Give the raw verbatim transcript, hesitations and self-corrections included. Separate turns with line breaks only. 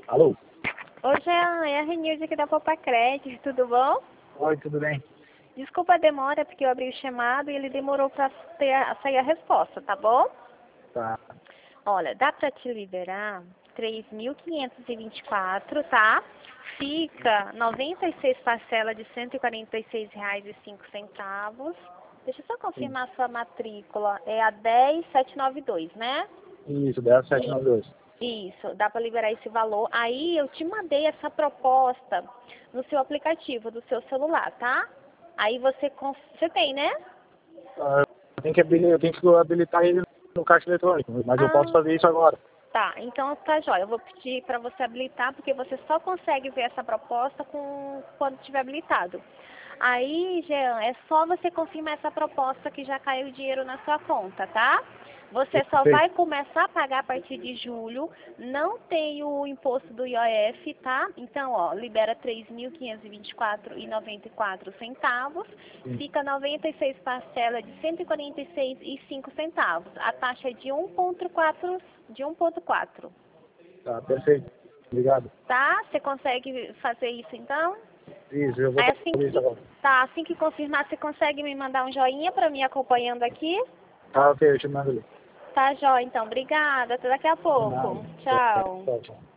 Alô?
Oi, Jean, é a Renilde aqui da Poupa Crédito, tudo bom?
Oi, tudo bem?
Desculpa a demora, porque eu abri o chamado e ele demorou para sair a resposta, tá bom?
Tá.
Olha, dá para te liberar três mil quinhentos e vinte e quatro, tá? Fica noventa e seis parcelas de cento e quarenta e seis reais e cinco centavos. Deixa eu só confirmar a sua matrícula. É a dez mil setecentos e noventa e dois, né?
Isso, dez mil setecentos e noventa e dois.
Isso, dá para liberar esse valor. Aí eu te mandei essa proposta no seu aplicativo do seu celular, tá? Aí você, cons- você tem, né?
Ah, eu, tenho que habilitar, eu tenho que habilitar ele no caixa eletrônico, mas eu posso
Ah,
fazer isso agora.
tá. Então tá jóia. Eu vou pedir para você habilitar, porque você só consegue ver essa proposta com quando estiver habilitado. Aí, Jean, é só você confirmar essa proposta que já caiu o dinheiro na sua conta, tá? Você só
Perfeito.
vai começar a pagar a partir de julho, não tem o imposto do I O F, tá? Então, ó, libera três mil quinhentos e vinte e quatro reais e noventa e quatro centavos,
Sim.
fica noventa e seis parcelas de cento e quarenta e seis reais e cinco centavos. A taxa é de um vírgula quatro, de um vírgula quatro.
Tá, perfeito. Obrigado.
Tá? Você consegue fazer isso então?
Isso, eu vou
Aí assim
fazer isso
que,
agora.
tá, assim que confirmar, você consegue me mandar um joinha para mim acompanhando aqui?
Tá, ok, eu te mando ali.
Tá, jóia, então. Obrigada. Até daqui a
De nada.
pouco. Tchau.
Tchau, tchau.